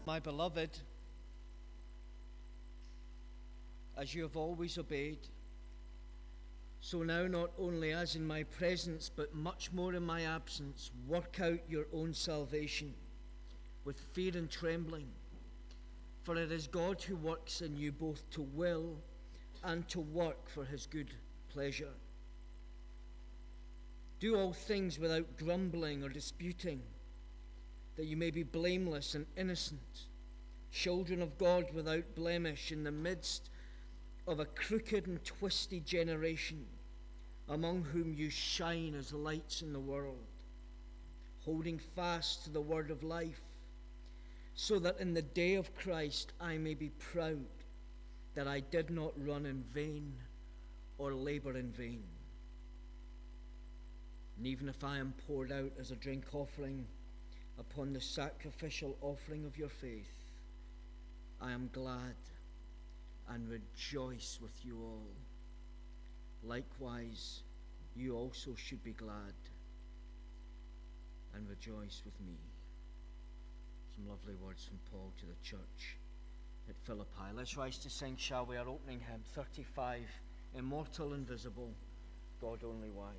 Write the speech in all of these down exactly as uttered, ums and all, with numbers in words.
My beloved, as you have always obeyed, so now not only as in my presence, but much more in my absence, work out your own salvation with fear and trembling. For it is God who works in you both to will and to work for his good pleasure. Do all things without grumbling or disputing, that you may be blameless and innocent, children of God without blemish in the midst of a crooked and twisted generation, among whom you shine as lights in the world, holding fast to the word of life, so that in the day of Christ I may be proud that I did not run in vain or labor in vain. And even if I am poured out as a drink offering upon the sacrificial offering of your faith, I am glad and rejoice with you all. Likewise, you also should be glad and rejoice with me. Some lovely words from Paul to the church at Philippi. Let's rise to sing, shall we, our opening hymn, thirty-five, Immortal, Invisible, God Only Wise.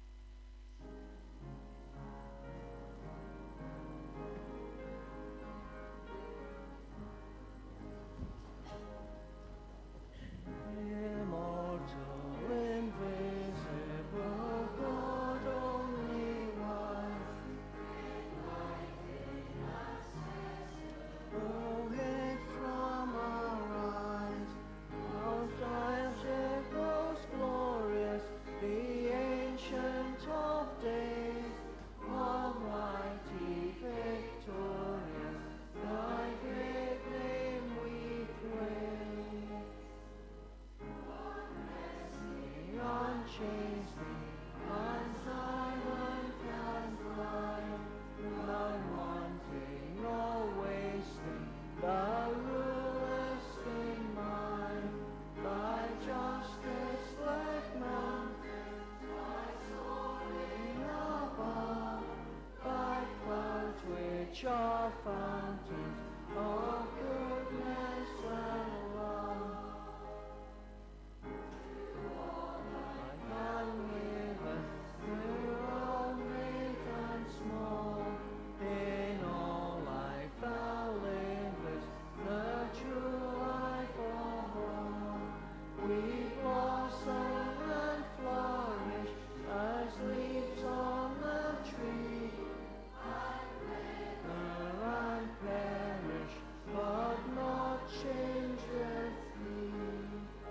Are fountains of goodness and love. My hand liveth through all great and small. In all life thou livest, the true life of all. We blossom and flourish as leaves on the tree. Perish, but not change with thee.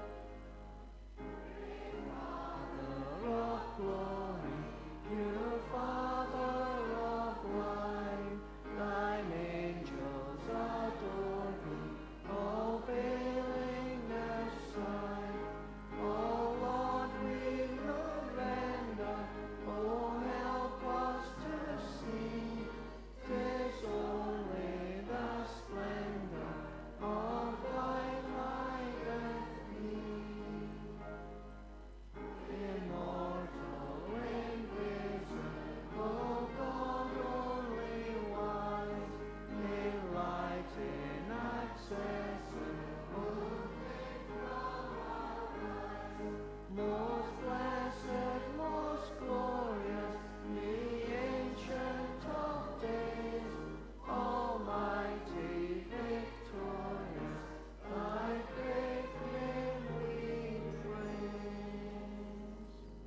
Father of glory, pure Father of light, thine angels adore thee, all veiling their sight. Oh Lord, we surrender, oh help us to see, 'tis only the splendor of thy hideth thee. Immortal, invisible, God only wise, enlightened, accessible, most blessed, most glorious, the ancient of days, almighty, victorious, thy great name we praise.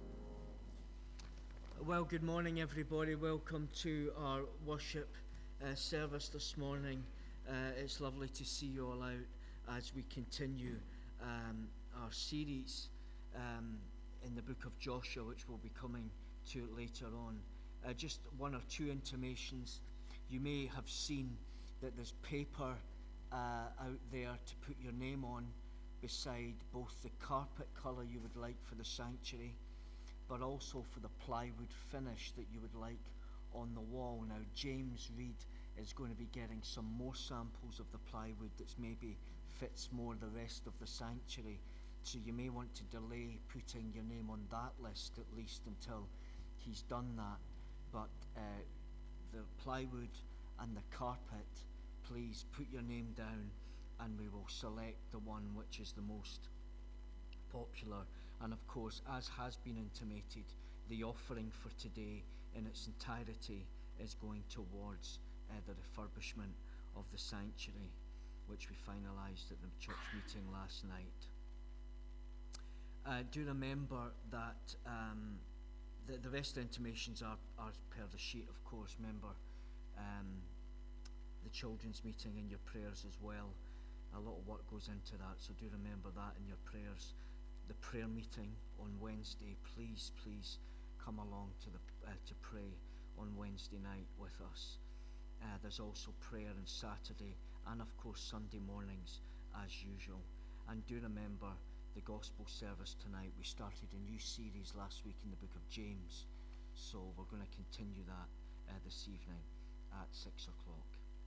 Well, good morning, everybody. Welcome to our worship uh, service this morning. Uh, it's lovely to see you all out as we continue um, our series um, in the book of Joshua, which we'll be coming to later on. Uh, just one or two intimations. You may have seen that there's paper uh, out there to put your name on beside both the carpet colour you would like for the sanctuary, but also for the plywood finish that you would like on the wall. Now, James Reed is going to be getting some more samples of the plywood that maybe fits more the rest of the sanctuary, so you may want to delay putting your name on that list at least until he's done that. But uh, the plywood and the carpet, please put your name down and we will select the one which is the most popular. And of course, as has been intimated, the offering for today in its entirety is going towards uh, the refurbishment of the sanctuary, which we finalised at the church meeting last night. Uh, do remember that um, the, the rest of the intimations are, are per the sheet, of course. Remember um, the children's meeting in your prayers as well. A lot of work goes into that, so do remember that in your prayers. The prayer meeting on Wednesday, please, please come along to the uh, to pray on Wednesday night with us. Uh, there's also prayer on Saturday and of course Sunday mornings as usual. And do remember the gospel service tonight. We started a new series last week in the book of James, so we're going to continue that uh, this evening at six o'clock.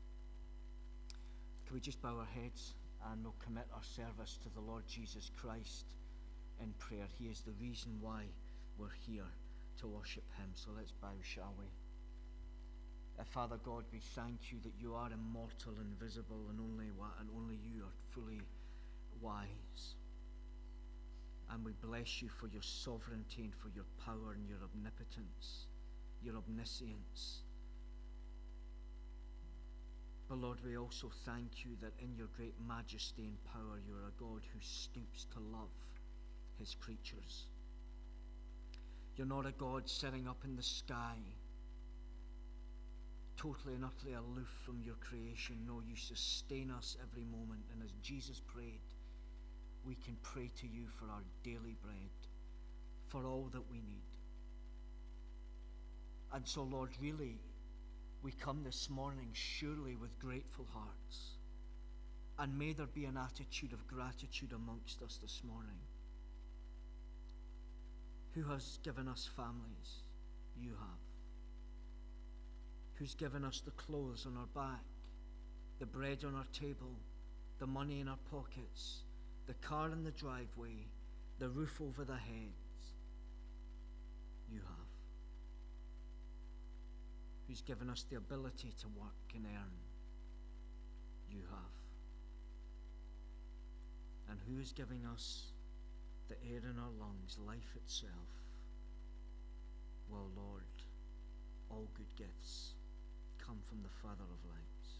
Can we just bow our heads and we'll commit our service to the Lord Jesus Christ in prayer. He is the reason why we're here, to worship him. So let's bow, shall we? Uh, Father God, we thank you that you are immortal, invisible, and only wa- and only you are fully wise. And we bless you for your sovereignty and for your power and your omnipotence, your omniscience. But Lord, we also thank you that in your great majesty and power, you are a God who stoops to love his creatures. You're not a God sitting up in the sky, totally and utterly aloof from your creation. No, you sustain us every moment. And as Jesus prayed, we can pray to you for our daily bread, for all that we need. And so, Lord, really, we come this morning surely with grateful hearts. And may there be an attitude of gratitude amongst us this morning. Who has given us families? You have. Who's given us the clothes on our back, the bread on our table, the money in our pockets, the car in the driveway, the roof over the heads? You have. Who's given us the ability to work and earn? You have. And who is giving us the air in our lungs, life itself? Well, Lord, all good gifts come from the Father of lights.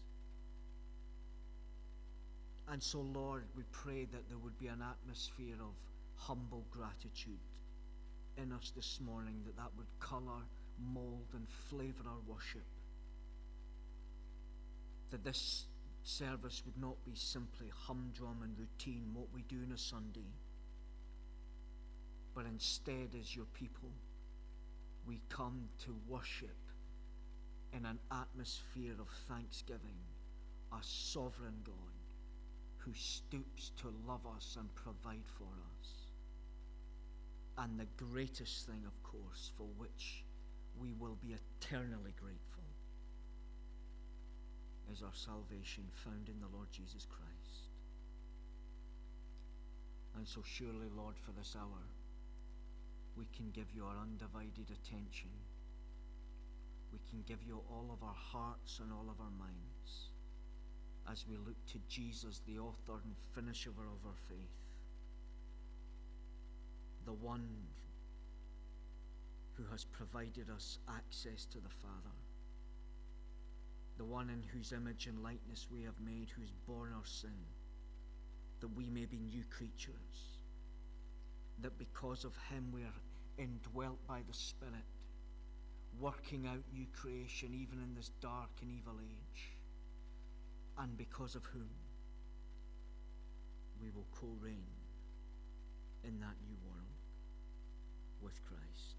And so, Lord, we pray that there would be an atmosphere of humble gratitude in us this morning, that that would colour, mould and flavour our worship. That this service would not be simply humdrum and routine, what we do on a Sunday, but instead, as your people, we come to worship in an atmosphere of thanksgiving, a sovereign God who stoops to love us and provide for us. And the greatest thing, of course, for which we will be eternally grateful, is our salvation found in the Lord Jesus Christ. And so surely, Lord, for this hour, we can give you our undivided attention. We can give you all of our hearts and all of our minds as we look to Jesus, the author and finisher of our faith, the one who has provided us access to the Father, the one in whose image and likeness we have made, who has borne our sin, that we may be new creatures, that because of him we are indwelt by the Spirit, working out new creation even in this dark and evil age, and because of whom we will co-reign in that new world with Christ.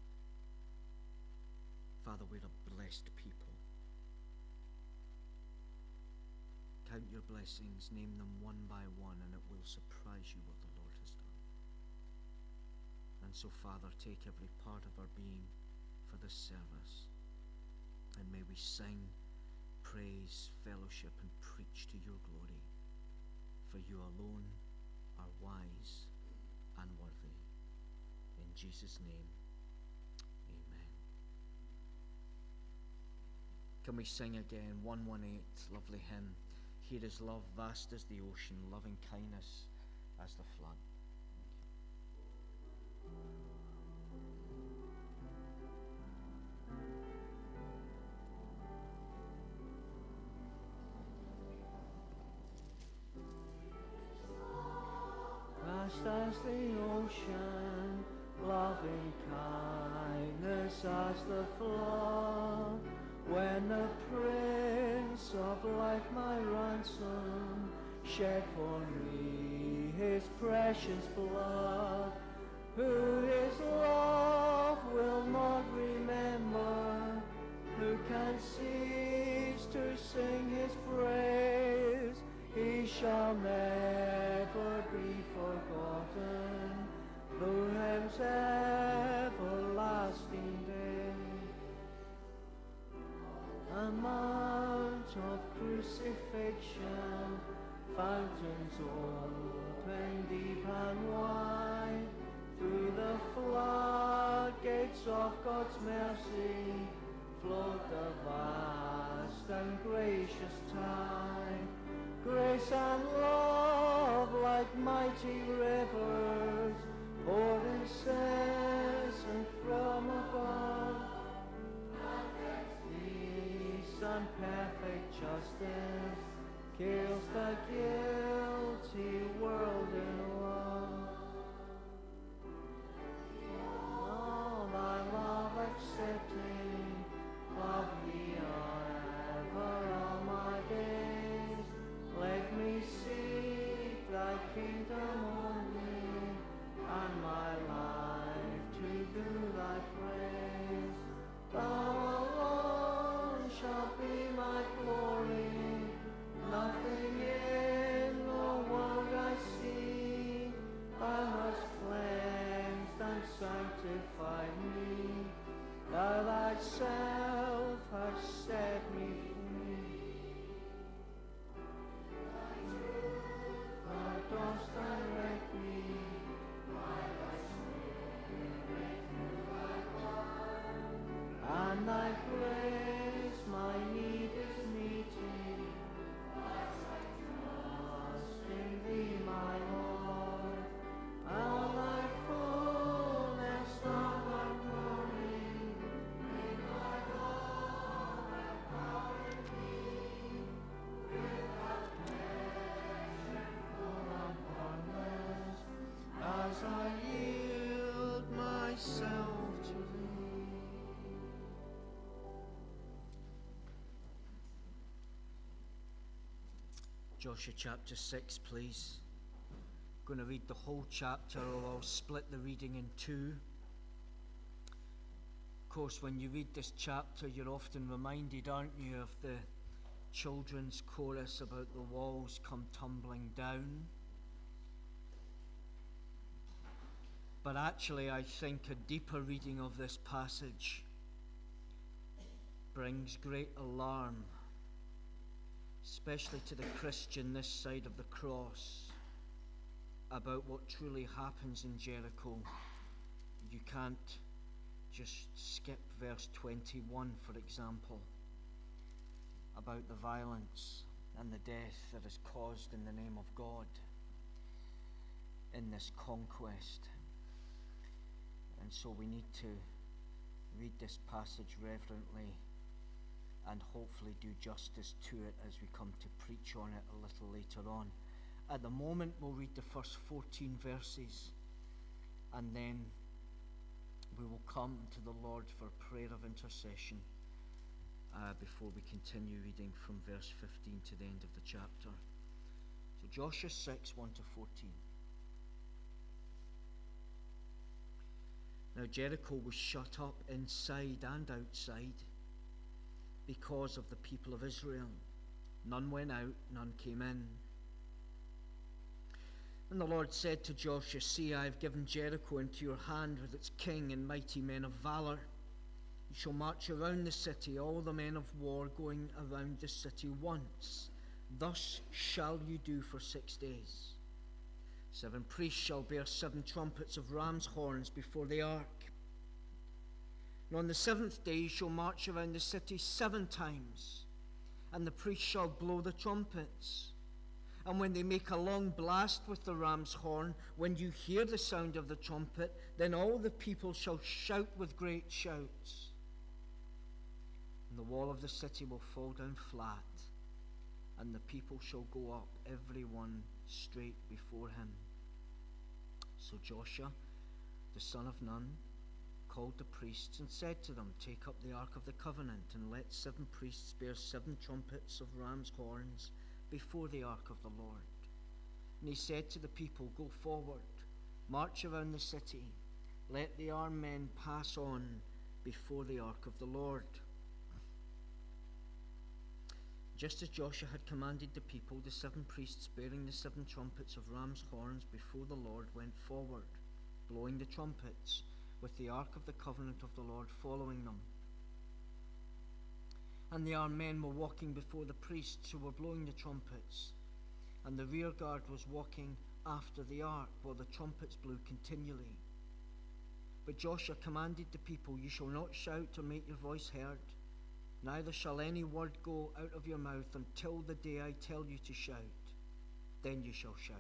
Father, we're a blessed people. Count your blessings, name them one by one, and it will surprise you what the Lord has done. And so, Father, take every part of our being for this service, and may we sing, praise, fellowship, and preach to your glory, for you alone are wise and worthy. In Jesus' name, amen. Can we sing again? one one eight, lovely hymn. Here is love, vast as the ocean, loving kindness as the flood. Vast as the ocean, loving kindness as the flood. When the Prince of Life, my ransom, shed for me his precious blood, who his love will not remember, who can cease to sing his praise, he shall never be forgotten, through heaven's everlasting day. A mount of crucifixion, fountains open deep and wide, through the floodgates of God's mercy flowed the vast and gracious tide. Grace and love like mighty rivers poured incessant from above. Peace and perfect justice kills the guilty world in one. All thy love accepting, love me ever all my days. Let me seek thy kingdom only, and my life to do thy praise. Thou alone shalt be my glory, nothing in the world I see. Thou hast cleansed and sanctified me, thou thyself hast set me free. Thou dost direct me by thy Spirit through thy word, and thy grace my need is meeting, as I trust in thee, my Lord. All thy fullness, all thy glory, in thy love and power in me, without measure, full and fondness, as I yield myself to thee. Joshua chapter six, please. I'm going to read the whole chapter, or I'll split the reading in two. Of course, when you read this chapter, you're often reminded, aren't you, of the children's chorus about the walls come tumbling down. But actually, I think a deeper reading of this passage brings great alarm, especially to the Christian this side of the cross, about what truly happens in Jericho. You can't just skip verse twenty-one, for example, about the violence and the death that is caused in the name of God in this conquest. And so we need to read this passage reverently and hopefully do justice to it as we come to preach on it a little later on. At the moment, we'll read the first fourteen verses, and then we will come to the Lord for prayer of intercession uh, before we continue reading from verse fifteen to the end of the chapter. So Joshua six, one to fourteen. Now Jericho was shut up inside and outside because of the people of Israel. None went out, none came in. And the Lord said to Joshua, See, I have given Jericho into your hand with its king and mighty men of valor. You shall march around the city, all the men of war going around the city once. Thus shall you do for six days. Seven priests shall bear seven trumpets of ram's horns before the ark. And on the seventh day you shall march around the city seven times, and the priests shall blow the trumpets. And when they make a long blast with the ram's horn, when you hear the sound of the trumpet, then all the people shall shout with great shouts. And the wall of the city will fall down flat, and the people shall go up, every one straight before him. So Joshua, the son of Nun, called the priests and said to them, take up the ark of the covenant, and let seven priests bear seven trumpets of ram's horns before the ark of the Lord. And he said to the people, go forward, march around the city, let the armed men pass on before the ark of the Lord. Just as Joshua had commanded the people, the seven priests bearing the seven trumpets of ram's horns before the Lord went forward, blowing the trumpets, with the ark of the covenant of the Lord following them. And the armed men were walking before the priests who were blowing the trumpets, and the rear guard was walking after the ark while the trumpets blew continually. But Joshua commanded the people, you shall not shout or make your voice heard, neither shall any word go out of your mouth until the day I tell you to shout. Then you shall shout.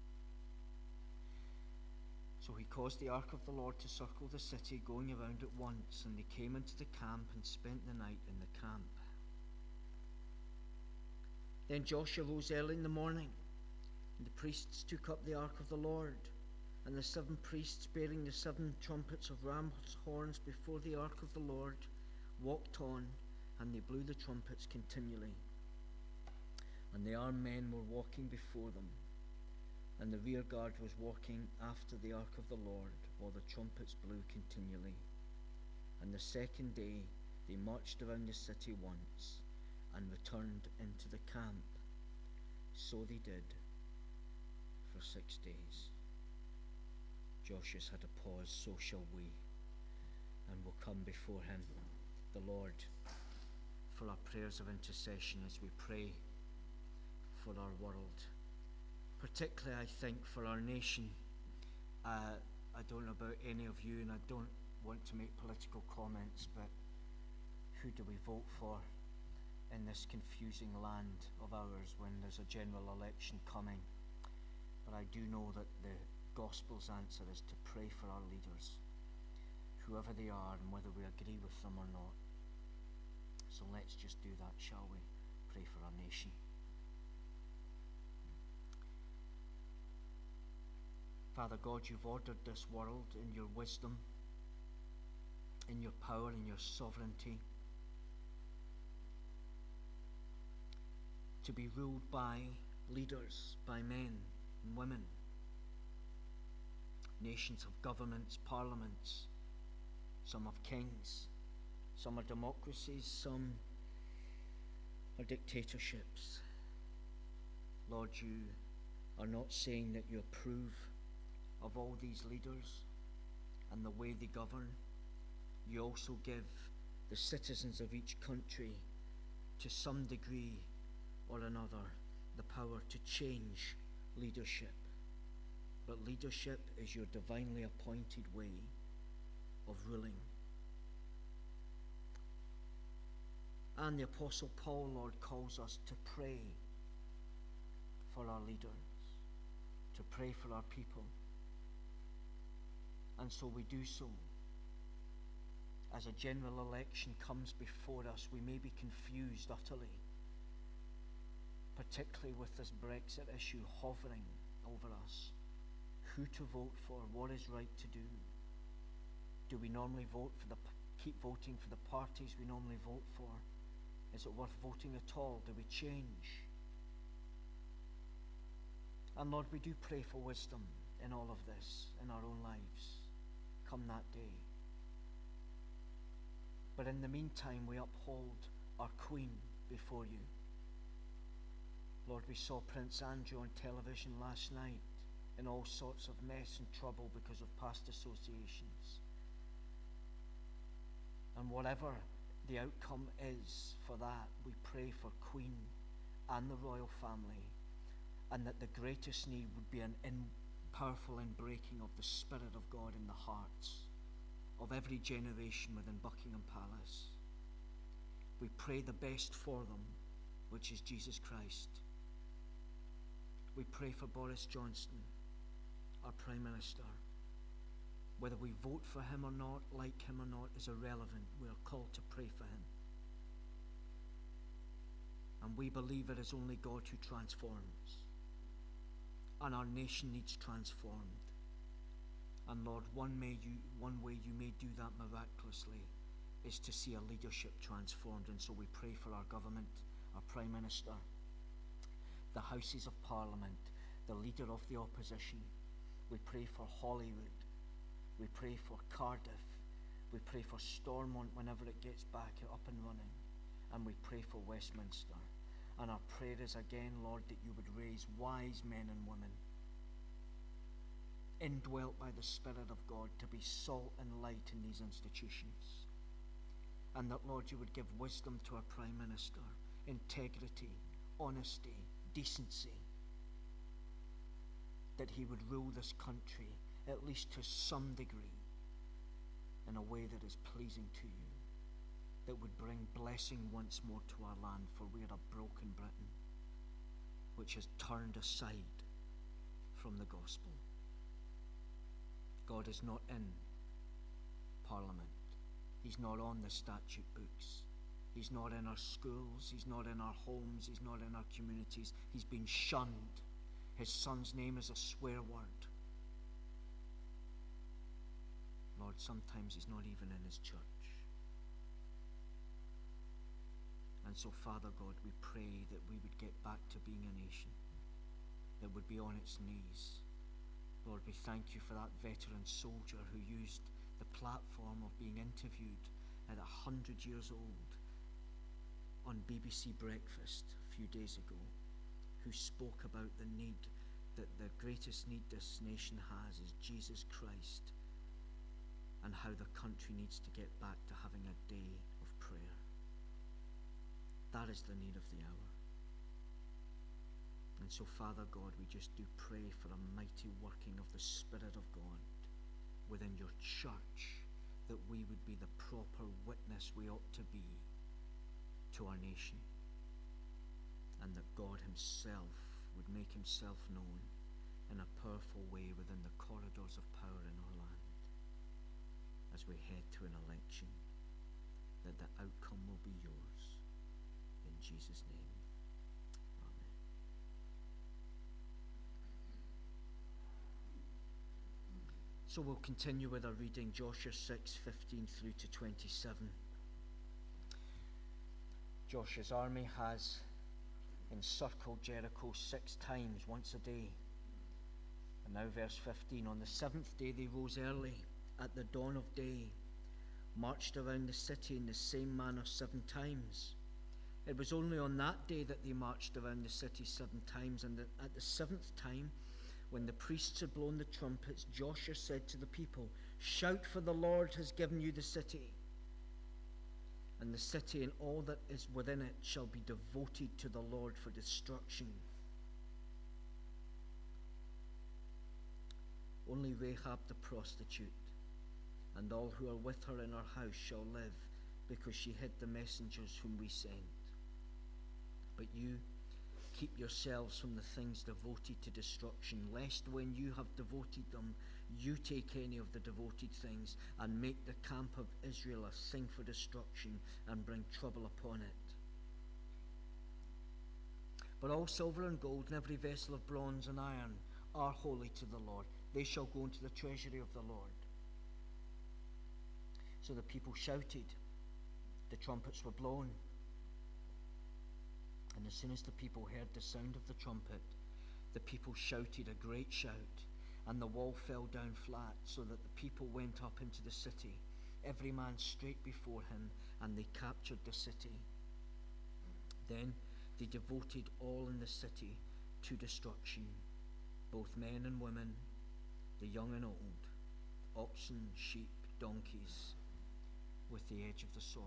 So he caused the ark of the Lord to circle the city, going around it once, and they came into the camp and spent the night in the camp. Then Joshua rose early in the morning, and the priests took up the ark of the Lord, and the seven priests bearing the seven trumpets of ram's horns before the ark of the Lord walked on, and they blew the trumpets continually. And the armed men were walking before them, and the rear guard was walking after the ark of the Lord, while the trumpets blew continually. And the second day they marched around the city once, and returned into the camp. So they did for six days. Joshua's had a pause, so shall we, and we'll come before him, the Lord, for our prayers of intercession as we pray for our world. Particularly, I think, for our nation. Uh, I don't know about any of you, and I don't want to make political comments, but who do we vote for in this confusing land of ours when there's a general election coming? But I do know that the gospel's answer is to pray for our leaders, whoever they are, and whether we agree with them or not. So let's just do that, shall we? Pray for our nation. Father God, you've ordered this world in your wisdom, in your power, in your sovereignty, to be ruled by leaders, by men and women. Nations have governments, parliaments, some have kings, some are democracies, some are dictatorships. Lord, you are not saying that you approve of all these leaders and the way they govern. You also give the citizens of each country, to some degree or another, the power to change leadership. But leadership is your divinely appointed way of ruling. And the Apostle Paul, Lord, calls us to pray for our leaders, to pray for our people. And so we do so. As a general election comes before us, we may be confused utterly, particularly with this Brexit issue hovering over us. Who to vote for, what is right to do. Do we normally vote for the, keep voting for the parties we normally vote for? Is it worth voting at all? Do we change? And Lord, we do pray for wisdom in all of this, in our own lives, come that day. But in the meantime, we uphold our Queen before you. Lord, we saw Prince Andrew on television last night in all sorts of mess and trouble because of past associations. And whatever the outcome is for that, we pray for Queen and the royal family, and that the greatest need would be an in powerful inbreaking of the Spirit of God in the hearts of every generation within Buckingham Palace. We pray the best for them, which is Jesus Christ. We pray for Boris Johnson, our Prime Minister. Whether we vote for him or not, like him or not, is irrelevant. We are called to pray for him. And we believe it is only God who transforms. And our nation needs transformed. And Lord, one, may you, one way you may do that miraculously is to see a leadership transformed. And so we pray for our government, our Prime Minister, the Houses of Parliament, the leader of the opposition. We pray for Holyrood. We pray for Cardiff. We pray for Stormont whenever it gets back up and running. And we pray for Westminster. And our prayer is again, Lord, that you would raise wise men and women, indwelt by the Spirit of God, to be salt and light in these institutions. And that, Lord, you would give wisdom to our Prime Minister, integrity, honesty, decency, that he would rule this country, at least to some degree, in a way that is pleasing to you, that would bring blessing once more to our land, for we are a broken Britain, which has turned aside from the gospel. God is not in Parliament. He's not on the statute books. He's not in our schools. He's not in our homes. He's not in our communities. He's been shunned. His son's name is a swear word. Lord, sometimes he's not even in his church. And so, Father God, we pray that we would get back to being a nation that would be on its knees. Lord, we thank you for that veteran soldier who used the platform of being interviewed at a hundred years old on B B C Breakfast a few days ago, who spoke about the need, that the greatest need this nation has is Jesus Christ, and how the country needs to get back to having a day of prayer. That is the need of the hour. And so, Father God, we just do pray for a mighty working of the Spirit of God within your church, that we would be the proper witness we ought to be to our nation, and that God himself would make himself known in a powerful way within the corridors of power in our land as we head to an election, that the outcome will be yours. In Jesus' name, amen. So we'll continue with our reading, Joshua six, fifteen through to twenty-seven. Joshua's army has encircled Jericho six times, once a day. And now verse fifteen, on the seventh day they rose early at the dawn of day, marched around the city in the same manner seven times. It was only on that day that they marched around the city seven times, and at the seventh time, when the priests had blown the trumpets, Joshua said to the people, "Shout, for the Lord has given you the city. And the city and all that is within it shall be devoted to the Lord for destruction. Only Rahab the prostitute and all who are with her in her house shall live, because she hid the messengers whom we sent. But you keep yourselves from the things devoted to destruction, lest when you have devoted them, you take any of the devoted things and make the camp of Israel a thing for destruction and bring trouble upon it. But all silver and gold and every vessel of bronze and iron are holy to the Lord. They shall go into the treasury of the Lord." So the people shouted. The trumpets were blown. And as soon as the people heard the sound of the trumpet, the people shouted a great shout, and the wall fell down flat, so that the people went up into the city, every man straight before him, and they captured the city. Then they devoted all in the city to destruction, both men and women, the young and old, oxen, sheep, donkeys, with the edge of the sword.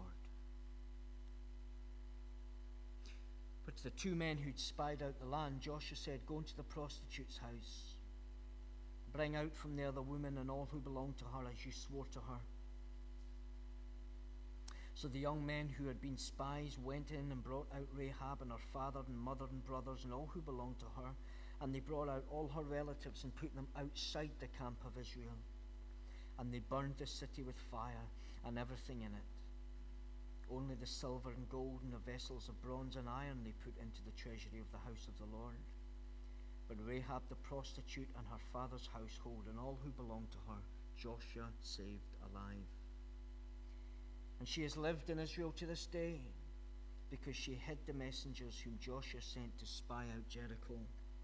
But to the two men who'd spied out the land, Joshua said, "Go into the prostitute's house. Bring out from there the woman and all who belong to her, as you swore to her. So the young men who had been spies went in and brought out Rahab and her father and mother and brothers and all who belonged to her. And they brought out all her relatives and put them outside the camp of Israel. And they burned the city with fire and everything in it. Only the silver and gold and the vessels of bronze and iron they put into the treasury of the house of the Lord. But Rahab the prostitute and her father's household and all who belonged to her, Joshua saved alive. And she has lived in Israel to this day, because she hid the messengers whom Joshua sent to spy out Jericho.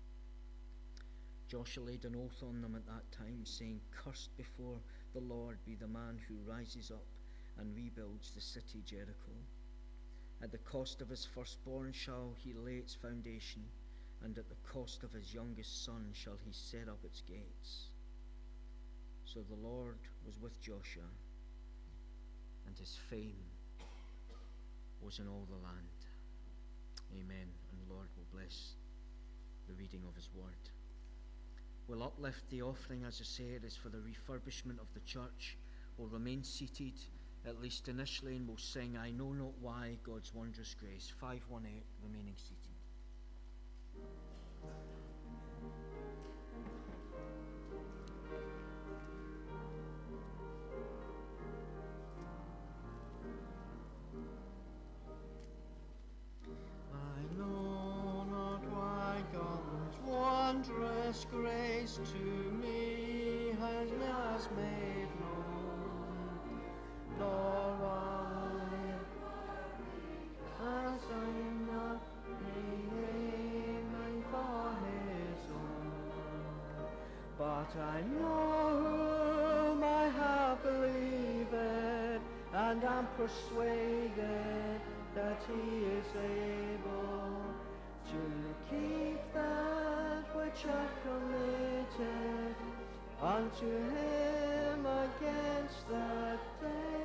Joshua laid an oath on them at that time, saying, Cursed before the Lord be the man who rises up and rebuilds the city Jericho. At the cost of his firstborn shall he lay its foundation, and at the cost of his youngest son shall he set up its gates. So the Lord was with Joshua, and his fame was in all the land. Amen. And the Lord will bless the reading of his word. We'll uplift the offering, as I said, is for the refurbishment of the church. We'll remain seated, at least initially, and we'll sing I Know Not Why, God's Wondrous Grace. five one eight, remaining seated. Wondrous grace to me has just made known, nor why, as I am not aiming for his own, but I know whom I have believed, and am persuaded that he is able to keep that which I've committed unto him against that day.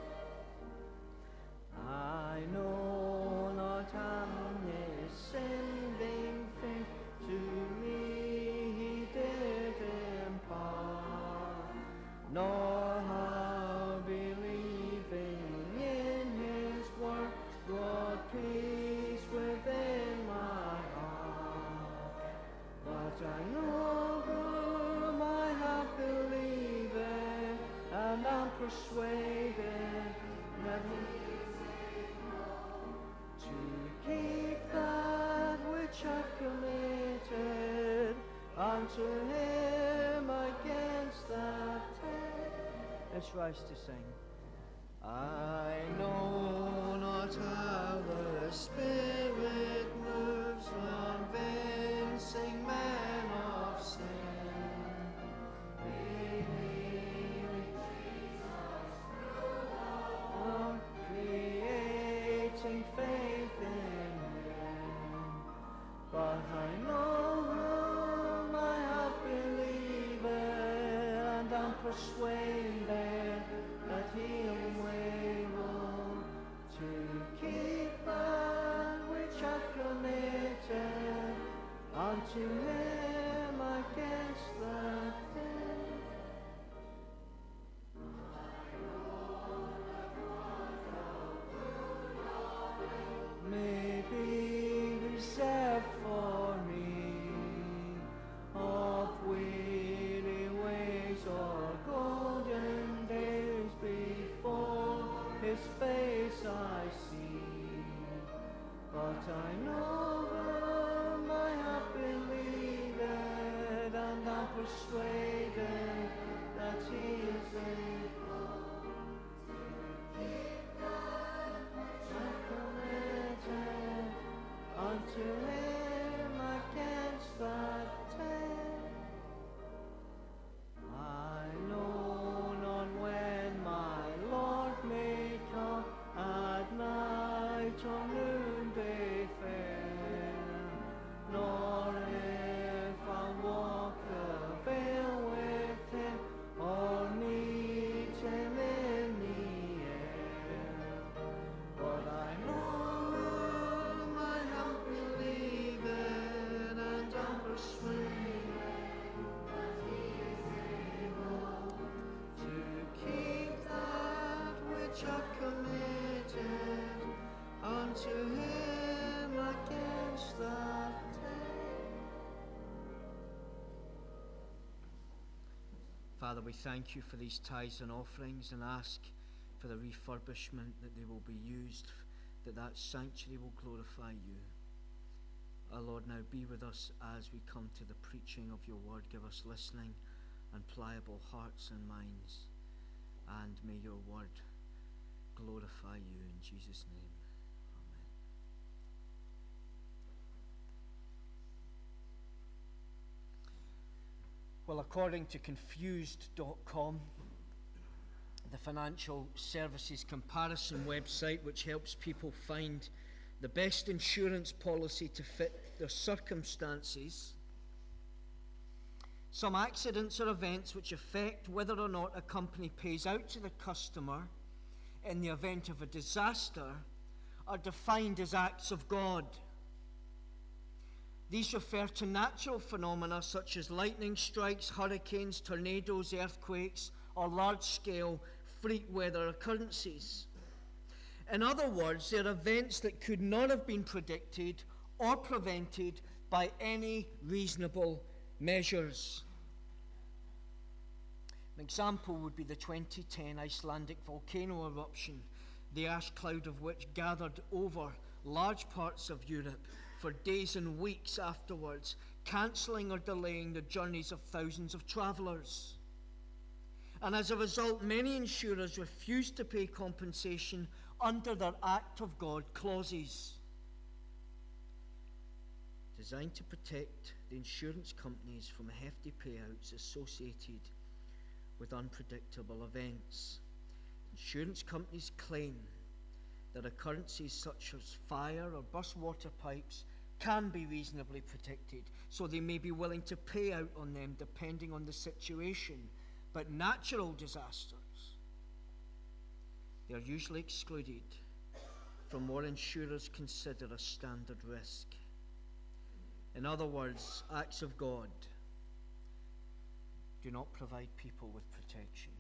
I know not how his sending faith to me he did impart, nor how believing in his word brought peace within my heart. But I know whom I have believed, and am persuaded that he is able to keep that which I've committed unto him against that day. Let's rise to sing. I know not how the Spirit moves, convincing men of sin, revealing Jesus through the Lord, creating faith in him. But I know whom I have believed, and am persuaded that he is able to keep that which I've committed unto him against that day. May be reserved for me of weary ways or golden Father, we thank you for these tithes and offerings and ask for the refurbishment, that they will be used, that that sanctuary will glorify you. Our Lord, now be with us as we come to the preaching of your word. Give us listening and pliable hearts and minds, and may your word glorify you in Jesus' name. Amen. Well, according to confused dot com, the financial services comparison website, which helps people find the best insurance policy to fit their circumstances, some accidents or events which affect whether or not a company pays out to the customer in the event of a disaster are defined as acts of God. These refer to natural phenomena such as lightning strikes, hurricanes, tornadoes, earthquakes, or large-scale freak weather occurrences. In other words, they're events that could not have been predicted or prevented by any reasonable measures. An example would be the twenty ten Icelandic volcano eruption, the ash cloud of which gathered over large parts of Europe for days and weeks afterwards, cancelling or delaying the journeys of thousands of travellers. And as a result, many insurers refused to pay compensation under their Act of God clauses, designed to protect the insurance companies from hefty payouts associated with unpredictable events. Insurance companies claim that occurrences such as fire or burst water pipes can be reasonably predicted, so they may be willing to pay out on them depending on the situation. But natural disasters, they are usually excluded from what insurers consider a standard risk. In other words, acts of God do not provide people with protection.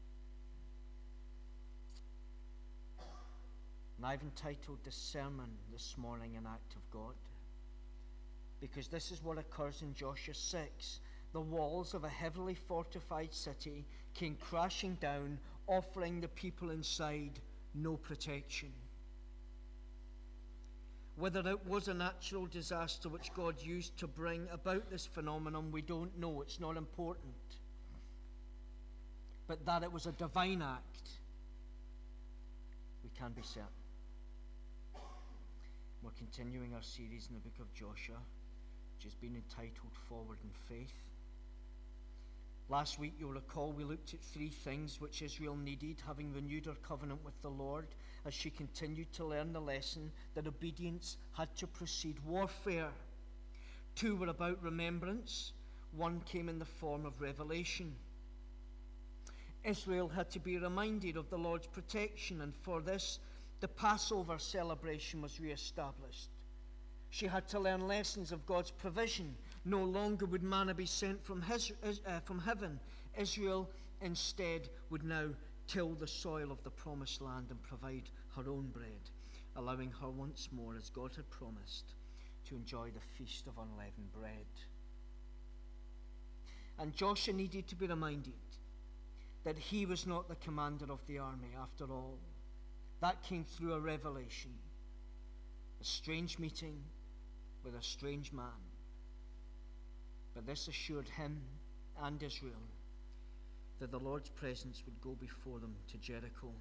And I've entitled this sermon this morning, An Act of God, because this is what occurs in Joshua six. The walls of a heavily fortified city came crashing down, offering the people inside no protection. Whether it was a natural disaster which God used to bring about this phenomenon, we don't know. It's not important. But that it was a divine act, we can be certain. We're continuing our series in the book of Joshua, which has been entitled Forward in Faith. Last week, you'll recall, we looked at three things which Israel needed, having renewed her covenant with the Lord, as she continued to learn the lesson that obedience had to precede warfare. Two were about remembrance. One came in the form of revelation. Israel had to be reminded of the Lord's protection, and for this, the Passover celebration was re-established. She had to learn lessons of God's provision. No longer would manna be sent from, his, uh, from heaven. Israel instead would now till the soil of the promised land and provide her own bread, allowing her once more, as God had promised, to enjoy the feast of unleavened bread. And Joshua needed to be reminded that he was not the commander of the army after all. That came through a revelation, a strange meeting with a strange man. But this assured him and Israel that the Lord's presence would go before them to Jericho.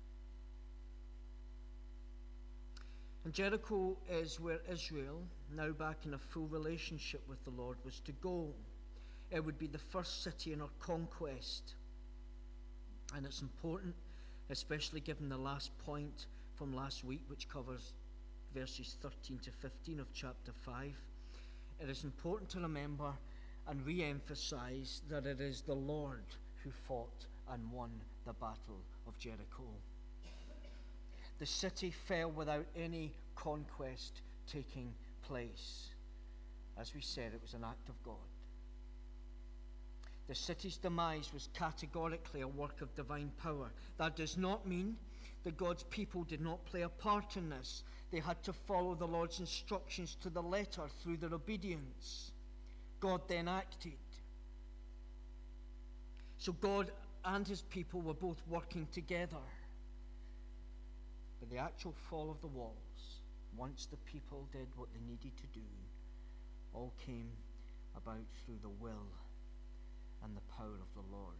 And Jericho is where Israel, now back in a full relationship with the Lord, was to go. It would be the first city in her conquest. And it's important, especially given the last point from last week, which covers verses thirteen to fifteen of chapter five. It is important to remember and re-emphasize that it is the Lord who fought and won the battle of Jericho. The city fell without any conquest taking place. As we said, it was an act of God. The city's demise was categorically a work of divine power. That does not mean that God's people did not play a part in this. They had to follow the Lord's instructions to the letter through their obedience. God then acted. So God and his people were both working together. But the actual fall of the walls, once the people did what they needed to do, all came about through the will and the power of the Lord.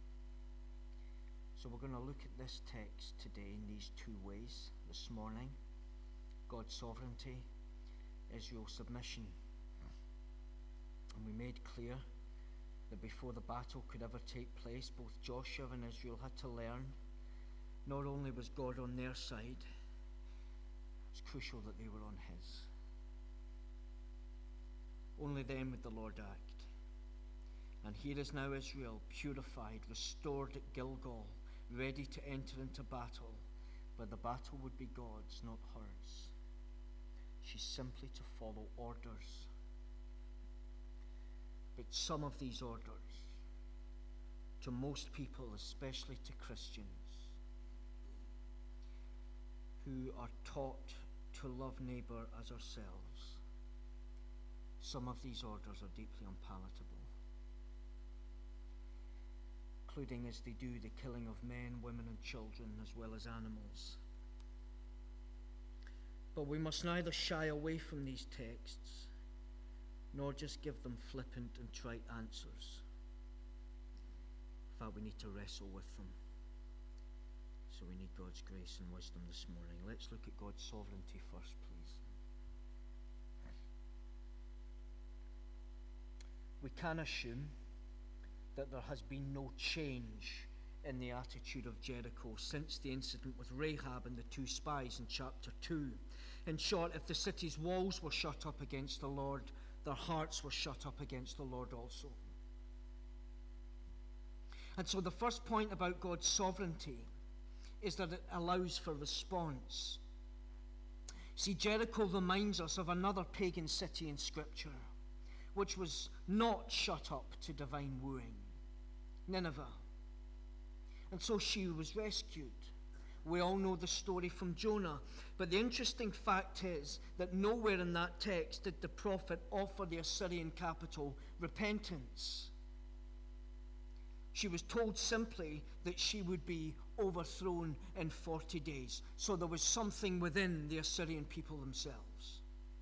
So we're going to look at this text today in these two ways this morning: God's sovereignty, Israel's submission. And we made clear that before the battle could ever take place, both Joshua and Israel had to learn not only was God on their side, it's crucial that they were on his. Only then would the Lord act. And here is now Israel, purified, restored at Gilgal, ready to enter into battle, but the battle would be God's, not hers. She's simply to follow orders. But some of these orders, to most people, especially to Christians, who are taught to love neighbour as ourselves, some of these orders are deeply unpalatable, including as they do the killing of men, women and children, as well as animals. But we must neither shy away from these texts, nor just give them flippant and trite answers. In fact, we need to wrestle with them. So we need God's grace and wisdom this morning. Let's look at God's sovereignty first, please. We can assume that there has been no change in the attitude of Jericho since the incident with Rahab and the two spies in chapter two. In short, if the city's walls were shut up against the Lord, their hearts were shut up against the Lord also. And so the first point about God's sovereignty is that it allows for response. See, Jericho reminds us of another pagan city in Scripture, which was not shut up to divine wooing, Nineveh. And so she was rescued. We all know the story from Jonah. But the interesting fact is that nowhere in that text did the prophet offer the Assyrian capital repentance. She was told simply that she would be overthrown in forty days. So there was something within the Assyrian people themselves.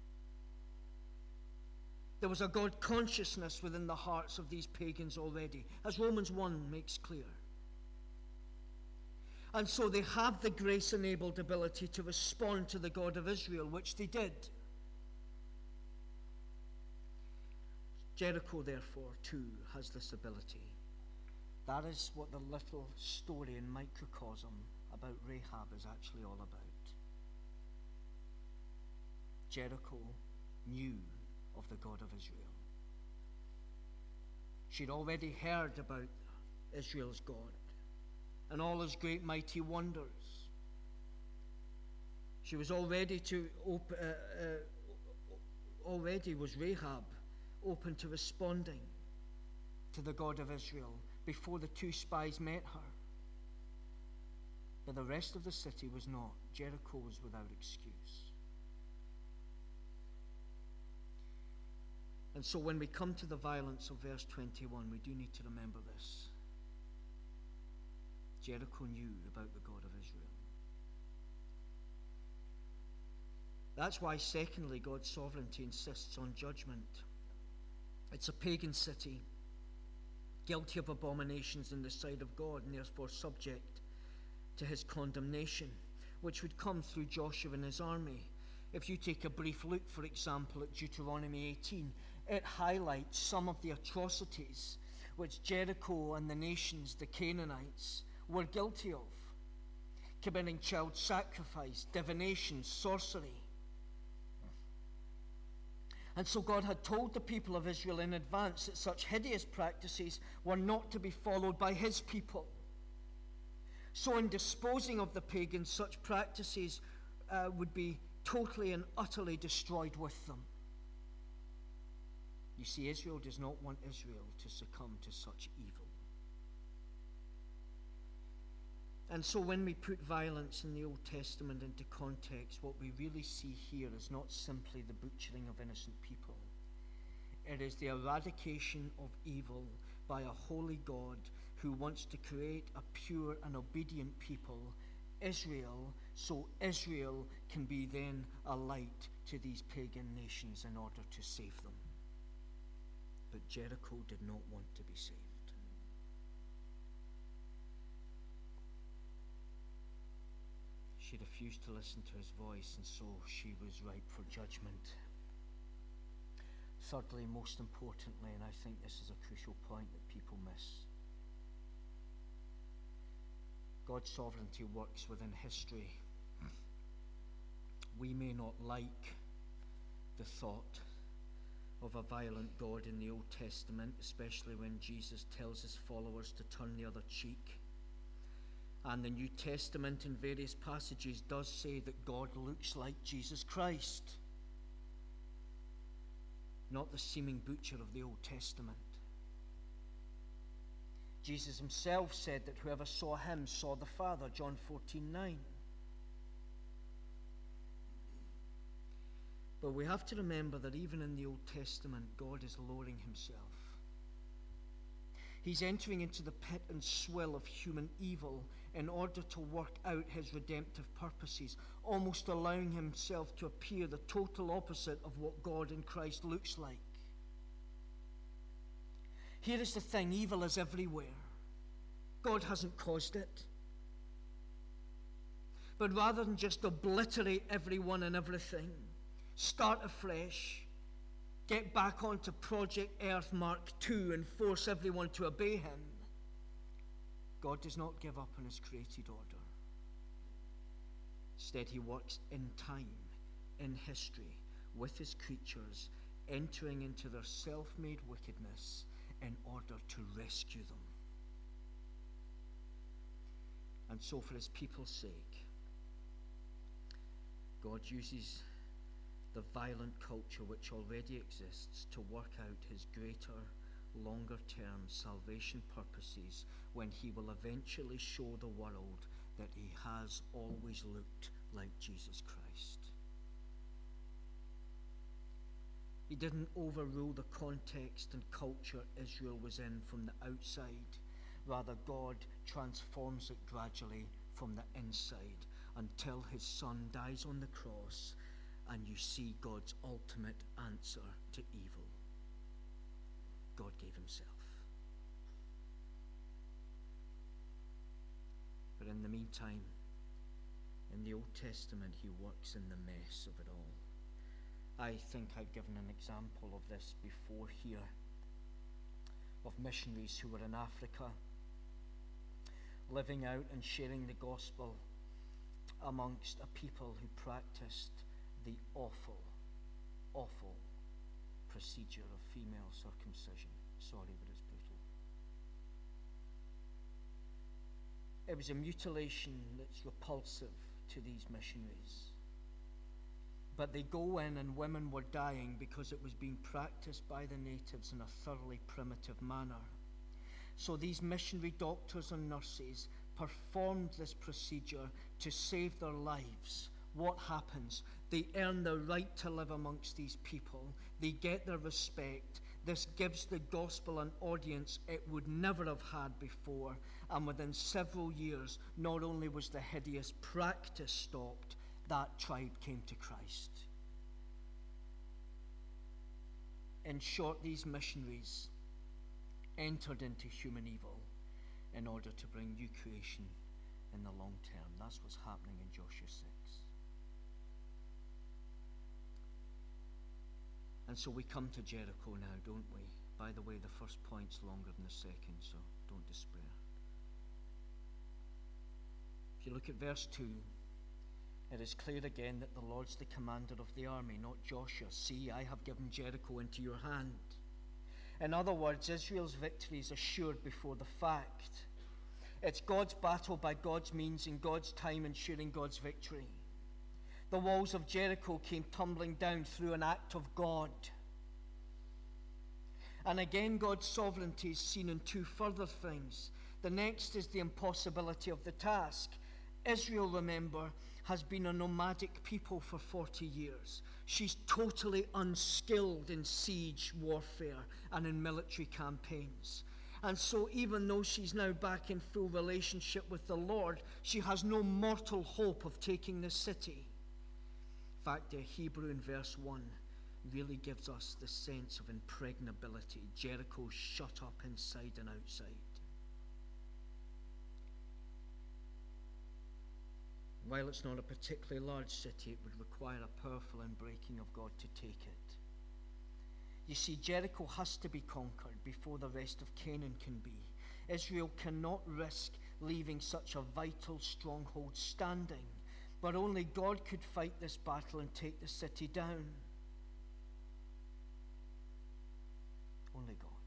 There was a God consciousness within the hearts of these pagans already, as Romans one makes clear. And so they have the grace-enabled ability to respond to the God of Israel, which they did. Jericho, therefore, too, has this ability. That is what the little story in microcosm about Rahab is actually all about. Jericho knew of the God of Israel. She'd already heard about Israel's God and all his great mighty wonders. She was already to op- uh, uh, already was Rahab open to responding to the God of Israel before the two spies met her. But the rest of the city was not. Jericho was without excuse. And so when we come to the violence of verse twenty-one, we do need to remember this. Jericho knew about the God of Israel. That's why, secondly, God's sovereignty insists on judgment. It's a pagan city, guilty of abominations in the sight of God, and therefore subject to his condemnation, which would come through Joshua and his army. If you take a brief look, for example, at Deuteronomy eighteen, it highlights some of the atrocities which Jericho and the nations, the Canaanites, were guilty of, committing child sacrifice, divination, sorcery. And so God had told the people of Israel in advance that such hideous practices were not to be followed by his people. So in disposing of the pagans, such practices uh, would be totally and utterly destroyed with them. You see, Israel does not want Israel to succumb to such evil. And so when we put violence in the Old Testament into context, what we really see here is not simply the butchering of innocent people. It is the eradication of evil by a holy God who wants to create a pure and obedient people, Israel, so Israel can be then a light to these pagan nations in order to save them. But Jericho did not want to be saved. She refused to listen to his voice, and so she was ripe for judgment. Thirdly, most importantly, and I think this is a crucial point that people miss, God's sovereignty works within history. We may not like the thought of a violent God in the Old Testament, especially when Jesus tells his followers to turn the other cheek. And the New Testament in various passages does say that God looks like Jesus Christ, not the seeming butcher of the Old Testament. Jesus himself said that whoever saw him saw the Father, John fourteen nine. But we have to remember that even in the Old Testament, God is lowering himself. He's entering into the pit and swill of human evil in order to work out his redemptive purposes, almost allowing himself to appear the total opposite of what God in Christ looks like. Here is the thing, evil is everywhere. God hasn't caused it. But rather than just obliterate everyone and everything, start afresh, get back onto Project Earth Mark two and force everyone to obey him, God does not give up on his created order. Instead, he works in time, in history, with his creatures, entering into their self-made wickedness in order to rescue them. And so for his people's sake, God uses the violent culture which already exists to work out his greater, longer-term salvation purposes when he will eventually show the world that he has always looked like Jesus Christ. He didn't overrule the context and culture Israel was in from the outside. Rather, God transforms it gradually from the inside until his son dies on the cross and you see God's ultimate answer to evil. God gave himself. But in the meantime, in the Old Testament, he works in the mess of it all. I think I've given an example of this before here, of missionaries who were in Africa, living out and sharing the gospel amongst a people who practiced the awful, awful procedure of female circumcision. Sorry, but it's brutal. It was a mutilation that's repulsive to these missionaries. But they go in and women were dying because it was being practiced by the natives in a thoroughly primitive manner. So these missionary doctors and nurses performed this procedure to save their lives. What happens? They earn the right to live amongst these people. They get their respect. This gives the gospel an audience it would never have had before. And within several years, not only was the hideous practice stopped, that tribe came to Christ. In short, these missionaries entered into human evil in order to bring new creation in the long term. That's what's happening in Joshua six. And so we come to Jericho now, don't we? By the way, the first point's longer than the second, so don't despair. If you look at verse two, it is clear again that the Lord's the commander of the army, not Joshua. See, I have given Jericho into your hand. In other words, Israel's victory is assured before the fact. It's God's battle by God's means in God's time, ensuring God's victory. The walls of Jericho came tumbling down through an act of God. And again, God's sovereignty is seen in two further things. The next is the impossibility of the task. Israel, remember, has been a nomadic people for forty years. She's totally unskilled in siege warfare and in military campaigns. And so even though she's now back in full relationship with the Lord, she has no mortal hope of taking the city. In fact, the Hebrew in verse one really gives us the sense of impregnability. Jericho shut up inside and outside. While it's not a particularly large city, it would require a powerful inbreaking of God to take it. You see, Jericho has to be conquered before the rest of Canaan can be. Israel cannot risk leaving such a vital stronghold standing, but only God could fight this battle and take the city down. Only God.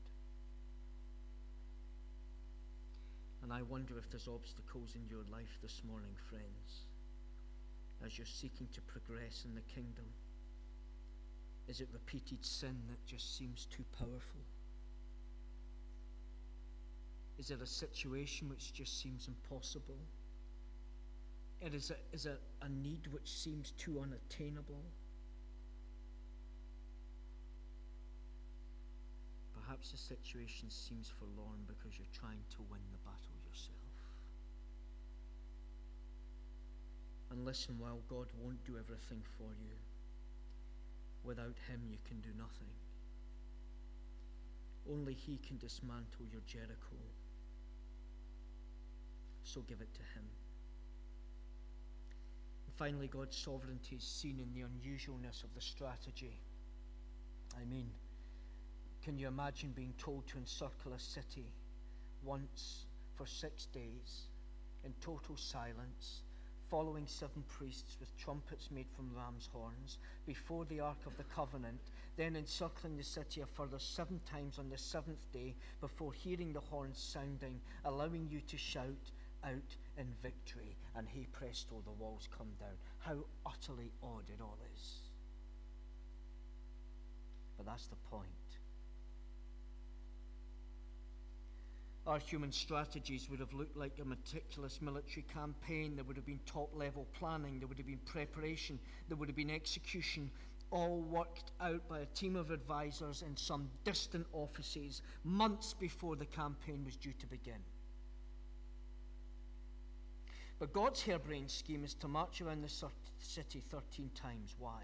And I wonder if there's obstacles in your life this morning, friends, as you're seeking to progress in the kingdom. Is it repeated sin that just seems too powerful? Is it a situation which just seems impossible? It is a, is it a need which seems too unattainable? Perhaps the situation seems forlorn because you're trying to win the battle yourself. And listen, while God won't do everything for you, without him you can do nothing. Only he can dismantle your Jericho. So give it to him. And finally, God's sovereignty is seen in the unusualness of the strategy. I mean, can you imagine being told to encircle a city once for six days in total silence, following seven priests with trumpets made from ram's horns before the Ark of the Covenant, then encircling the city a further seven times on the seventh day before hearing the horns sounding, allowing you to shout out in victory, and hey presto, the walls come down. How utterly odd it all is. But that's the point. Our human strategies would have looked like a meticulous military campaign. There would have been top-level planning. There would have been preparation. There would have been execution, all worked out by a team of advisors in some distant offices months before the campaign was due to begin. But God's harebrained scheme is to march around the city thirteen times. Why?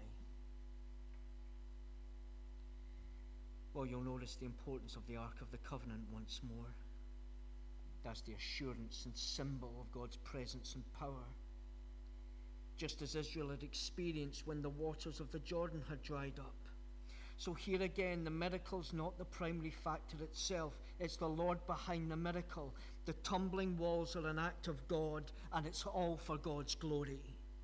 Well, you'll notice the importance of the Ark of the Covenant once more. That's the assurance and symbol of God's presence and power. Just as Israel had experienced when the waters of the Jordan had dried up. So here again, the miracle's not the primary factor itself. It's the Lord behind the miracle. The tumbling walls are an act of God, and it's all for God's glory.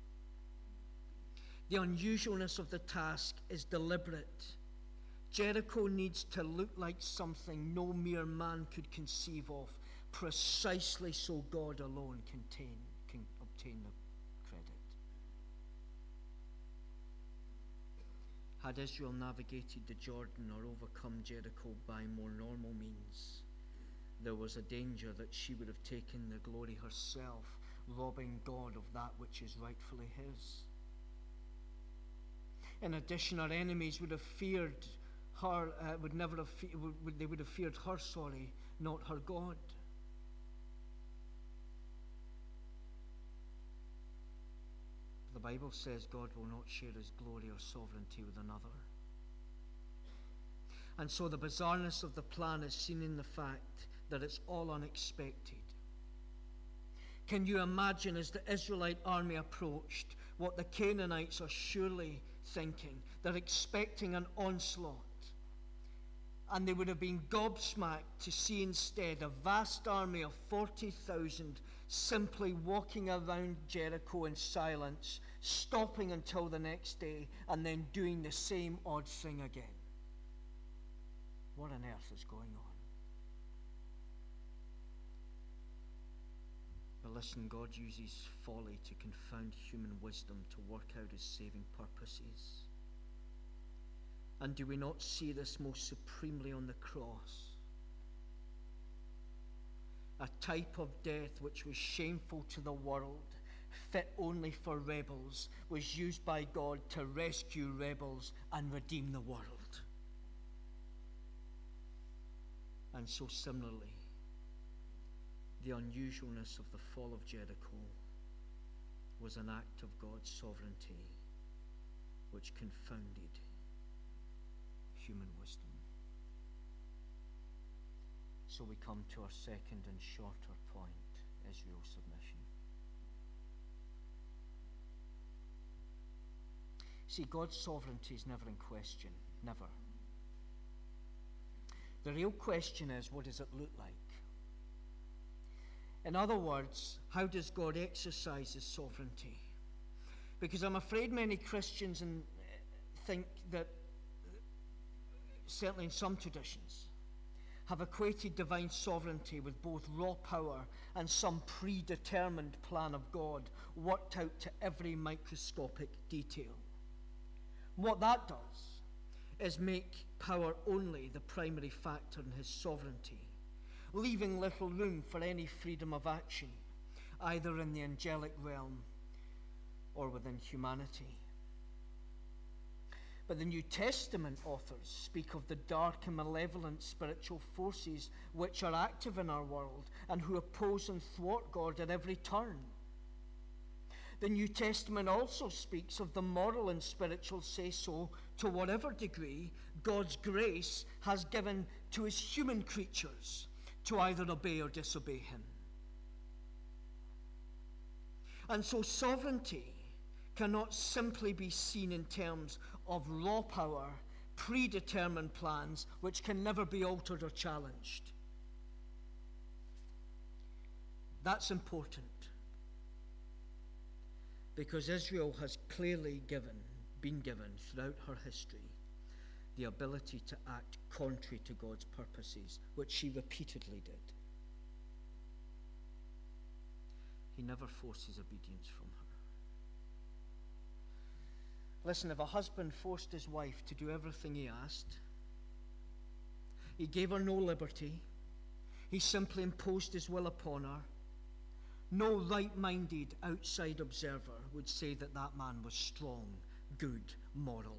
The unusualness of the task is deliberate. Jericho needs to look like something no mere man could conceive of, precisely so God alone can, obtain, can obtain the credit. Had Israel navigated the Jordan or overcome Jericho by more normal means, there was a danger that she would have taken the glory herself, robbing God of that which is rightfully his. In addition, our enemies would have feared her, uh, would never have, fe- would, they would have feared her, sorry, not her God. The Bible says God will not share his glory or sovereignty with another. And so the bizarreness of the plan is seen in the fact that it's all unexpected. Can you imagine, as the Israelite army approached, what the Canaanites are surely thinking? They're expecting an onslaught. And they would have been gobsmacked to see instead a vast army of forty thousand simply walking around Jericho in silence, stopping until the next day, and then doing the same odd thing again. What on earth is going on? But listen, God uses folly to confound human wisdom to work out his saving purposes. And do we not see this most supremely on the cross? A type of death which was shameful to the world, fit only for rebels, was used by God to rescue rebels and redeem the world. And so similarly, the unusualness of the fall of Jericho was an act of God's sovereignty which confounded human wisdom. So we come to our second and shorter point, Israel's submission. See, God's sovereignty is never in question, never. The real question is, what does it look like? In other words, how does God exercise his sovereignty? Because I'm afraid many Christians in, think that, certainly in some traditions, have equated divine sovereignty with both raw power and some predetermined plan of God worked out to every microscopic detail. What that does is make power only the primary factor in his sovereignty, leaving little room for any freedom of action, either in the angelic realm or within humanity. But the New Testament authors speak of the dark and malevolent spiritual forces which are active in our world and who oppose and thwart God at every turn. The New Testament also speaks of the moral and spiritual say-so to whatever degree God's grace has given to his human creatures to either obey or disobey him. And so sovereignty cannot simply be seen in terms of raw power, predetermined plans which can never be altered or challenged. That's important, because Israel has clearly given, been given throughout her history, the ability to act contrary to God's purposes, which she repeatedly did. He never forces obedience from her. Listen, if a husband forced his wife to do everything he asked, he gave her no liberty, he simply imposed his will upon her, no right-minded outside observer would say that that man was strong, good, moral.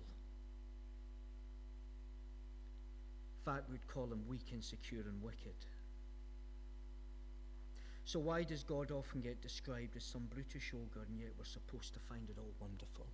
In fact, we'd call him weak, insecure, and wicked. So why does God often get described as some brutish ogre, and yet we're supposed to find it all wonderful?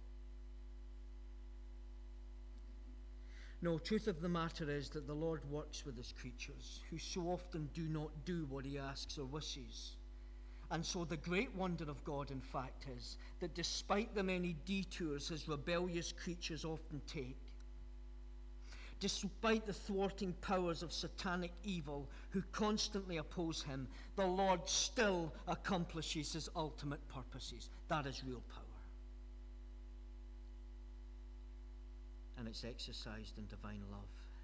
No, truth of the matter is that the Lord works with his creatures, who so often do not do what he asks or wishes. And so the great wonder of God, in fact, is that despite the many detours his rebellious creatures often take, despite the thwarting powers of satanic evil who constantly oppose him, the Lord still accomplishes his ultimate purposes. That is real power. And it's exercised in divine love.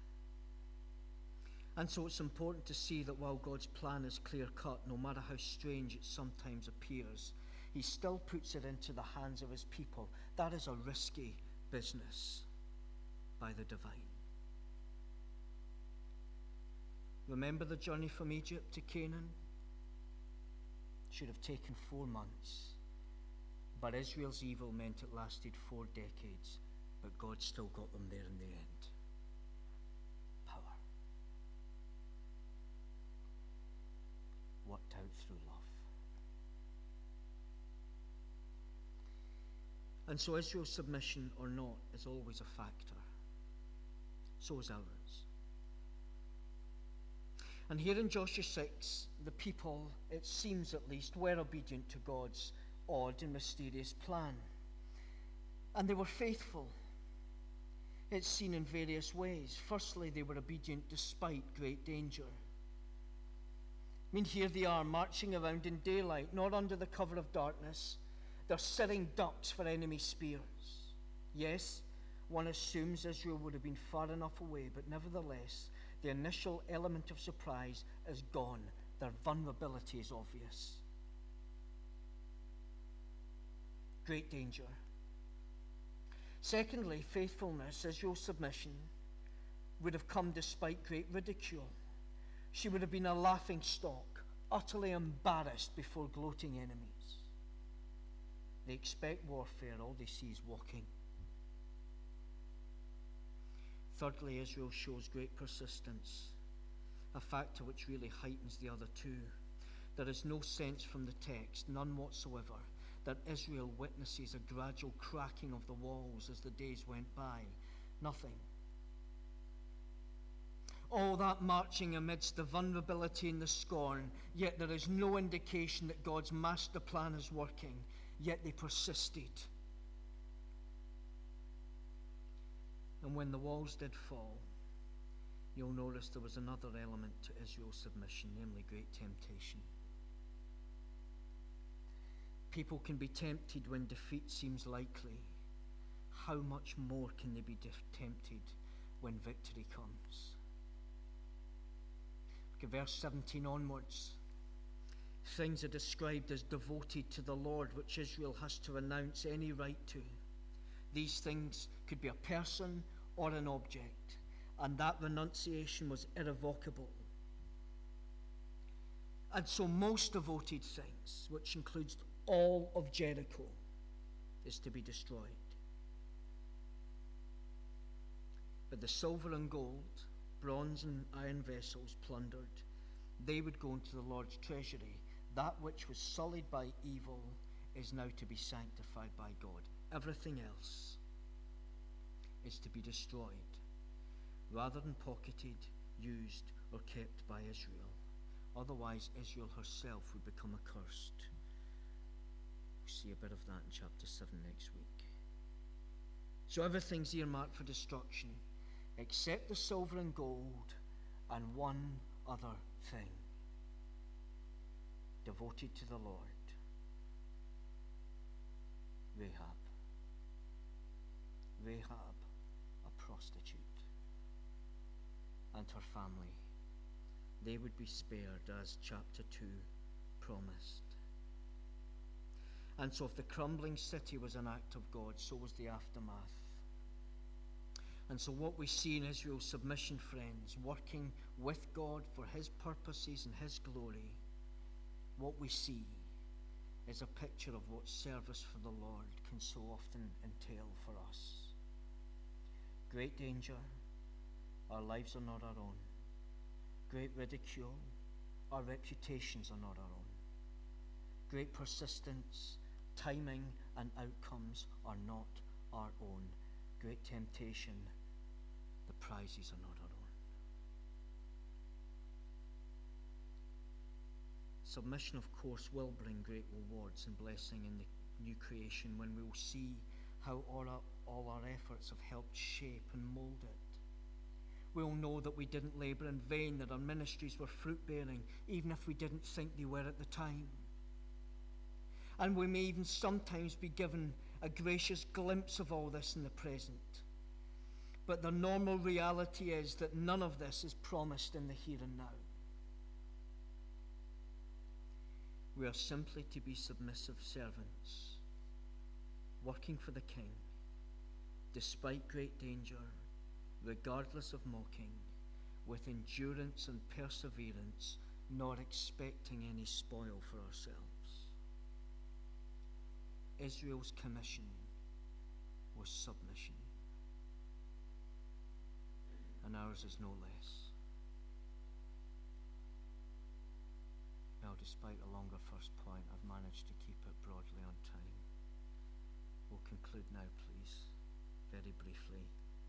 And so it's important to see that while God's plan is clear-cut, no matter how strange it sometimes appears, he still puts it into the hands of his people. That is a risky business by the divine. Remember the journey from Egypt to Canaan? Should have taken four months. But Israel's evil meant it lasted four decades. But God still got them there in the end. Power. Worked out through love. And so Israel's submission or not is always a factor. So is ours. And here in Joshua six, the people, it seems at least, were obedient to God's odd and mysterious plan. And they were faithful. It's seen in various ways. Firstly, they were obedient despite great danger. I mean, here they are marching around in daylight, not under the cover of darkness. They're setting ducks for enemy spears. Yes, one assumes Israel would have been far enough away, but nevertheless, the initial element of surprise is gone. Their vulnerability is obvious. Great danger. Secondly, faithfulness, Israel's submission, would have come despite great ridicule. She would have been a laughing stock, utterly embarrassed before gloating enemies. They expect warfare, all they see is walking. Thirdly, Israel shows great persistence, a factor which really heightens the other two. There is no sense from the text, none whatsoever, that Israel witnesses a gradual cracking of the walls as the days went by. Nothing. All that marching amidst the vulnerability and the scorn, yet there is no indication that God's master plan is working, yet they persisted. And when the walls did fall, you'll notice there was another element to Israel's submission, namely great temptation. People can be tempted when defeat seems likely. How much more can they be def- tempted when victory comes? Okay, verse seventeen onwards. Things are described as devoted to the Lord, which Israel has to renounce any right to. These things could be a person or an object, and that renunciation was irrevocable. And so most devoted things, which includes all of Jericho, is to be destroyed. But the silver and gold, bronze and iron vessels plundered, they would go into the Lord's treasury. That which was sullied by evil is now to be sanctified by God. Everything else is to be destroyed, rather than pocketed, used, or kept by Israel. Otherwise, Israel herself would become accursed. We'll see a bit of that in chapter seven next week. So everything's earmarked for destruction, except the silver and gold and one other thing, devoted to the Lord: Rahab. Rahab, a prostitute, and her family. They would be spared, as chapter two promised. And so if the crumbling city was an act of God, so was the aftermath. And so what we see in Israel's submission, friends, working with God for his purposes and his glory, what we see is a picture of what service for the Lord can so often entail for us. Great danger, our lives are not our own. Great ridicule, our reputations are not our own. Great persistence, timing, and outcomes are not our own. Great temptation, the prizes are not our own. Submission, of course, will bring great rewards and blessing in the new creation when we will see how all our, all our efforts have helped shape and mold it. We'll know that we didn't labor in vain, that our ministries were fruit-bearing, even if we didn't think they were at the time. And we may even sometimes be given a gracious glimpse of all this in the present. But the normal reality is that none of this is promised in the here and now. We are simply to be submissive servants, working for the King, despite great danger, regardless of mocking, with endurance and perseverance, not expecting any spoil for ourselves. Israel's commission was submission, and ours is no less. Now, despite a longer first point, I've managed to keep it broadly on time. We'll conclude now, please, very briefly.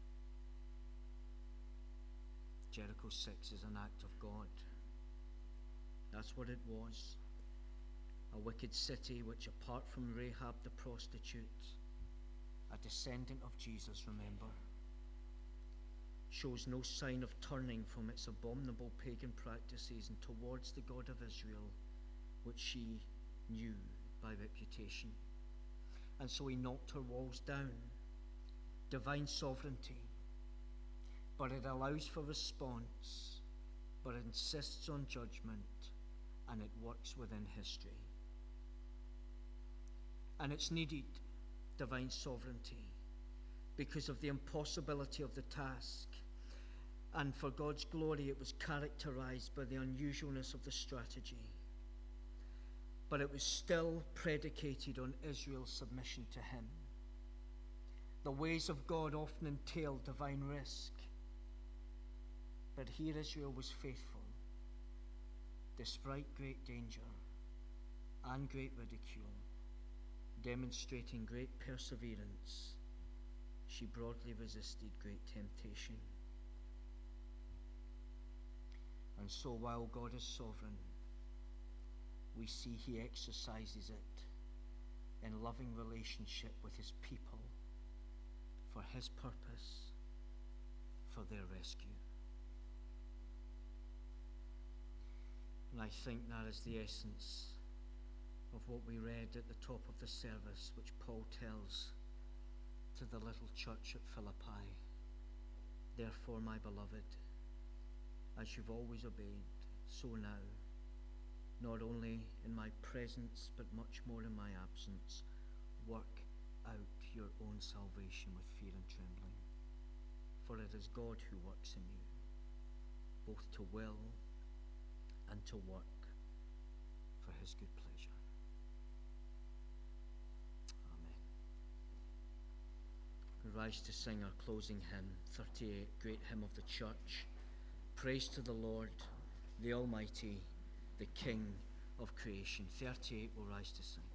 Jericho six is an act of God. That's what it was. A wicked city which, apart from Rahab the prostitute, a descendant of Jesus, remember, shows no sign of turning from its abominable pagan practices and towards the God of Israel, which she knew by reputation. And so he knocked her walls down. Divine sovereignty. But it allows for response, but it insists on judgment, and it works within history. And it's needed, divine sovereignty, because of the impossibility of the task. And for God's glory, it was characterized by the unusualness of the strategy. But it was still predicated on Israel's submission to him. The ways of God often entail divine risk. But here Israel was faithful. despite great danger and great ridicule, demonstrating great perseverance, she broadly resisted great temptation. And so while God is sovereign, we see he exercises it in loving relationship with his people for his purpose, for their rescue. And I think that is the essence of what we read at the top of the service, which Paul tells to the little church at Philippi. Therefore, my beloved, as you've always obeyed, so now, not only in my presence, but much more in my absence, work out your own salvation with fear and trembling. For it is God who works in you, both to will and to work for his good pleasure. Amen. We rise to sing our closing hymn, thirty-eight, great hymn of the church. Praise to the Lord, the Almighty, the King of creation. thirty-eight will rise to sing.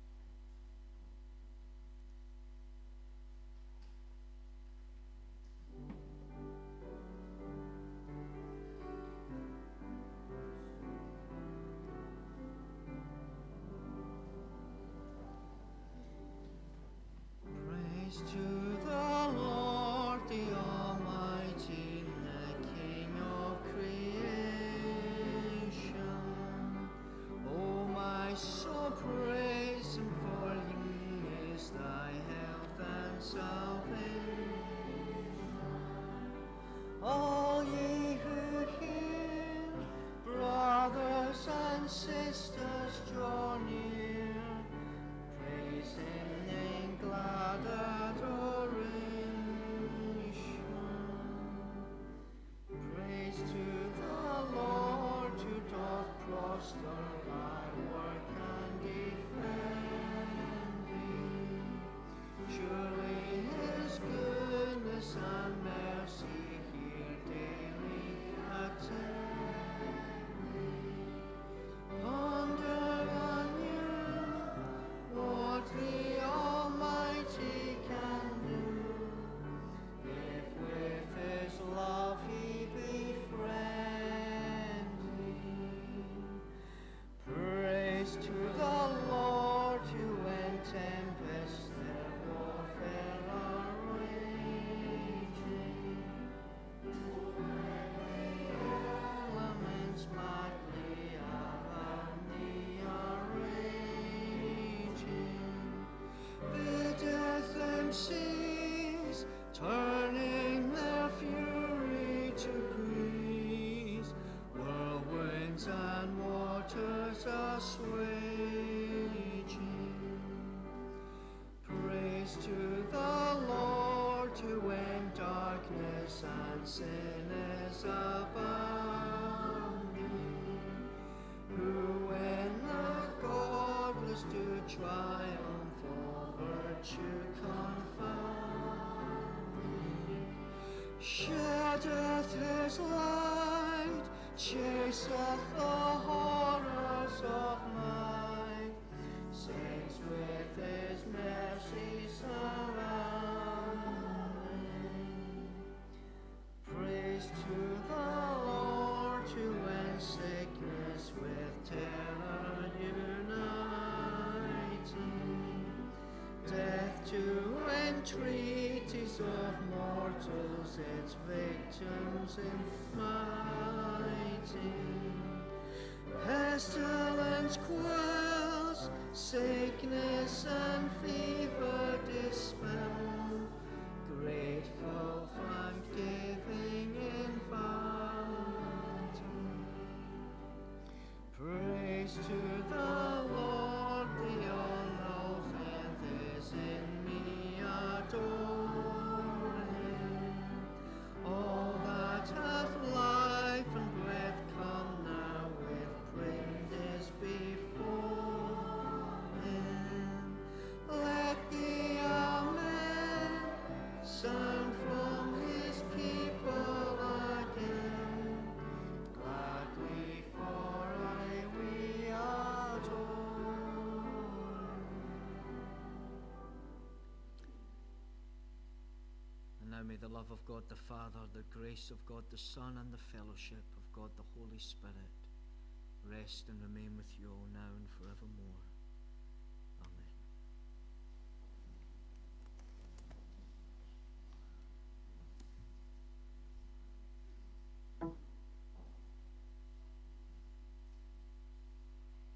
Praise to the Lord, the Almighty, the King of creation. O my soul, praise him, for he is thy health and salvation. All ye who hear, brothers and sisters, draw near. Praise him in glad adoration. Praise to the Lord who doth prosper thy work and defend thee. Surely his goodness and mercy here daily attend thee. Ponder anew what the Almighty can do, if with his love he befriend thee. Praise to the Lord who in tempests their warfare are raging. Elements madly around thee are raging. Biddeth them cease, turning their fury to breeze. Whirlwinds and waters are swaging. Praise to the Lord who in darkness and sin is abounding, who in the godless do triumph, all virtue confounding. Sheddeth his light, chaseth the horrors of night, saves with his mercy surrounding. Praise to the Lord who in sickness with terror uniting, death to entreaties of mortals, its victims inviting. Pestilence quells, sickness and fever dispel, grateful thanksgiving inviting. Praise to the Lord, the all-knowing is in me adoring. All that hath life and breath, come now with praises before him. Let the Amen sound from his people may the love of God the Father, the grace of God the Son, and the fellowship of God the Holy Spirit rest and remain with you all now and forevermore.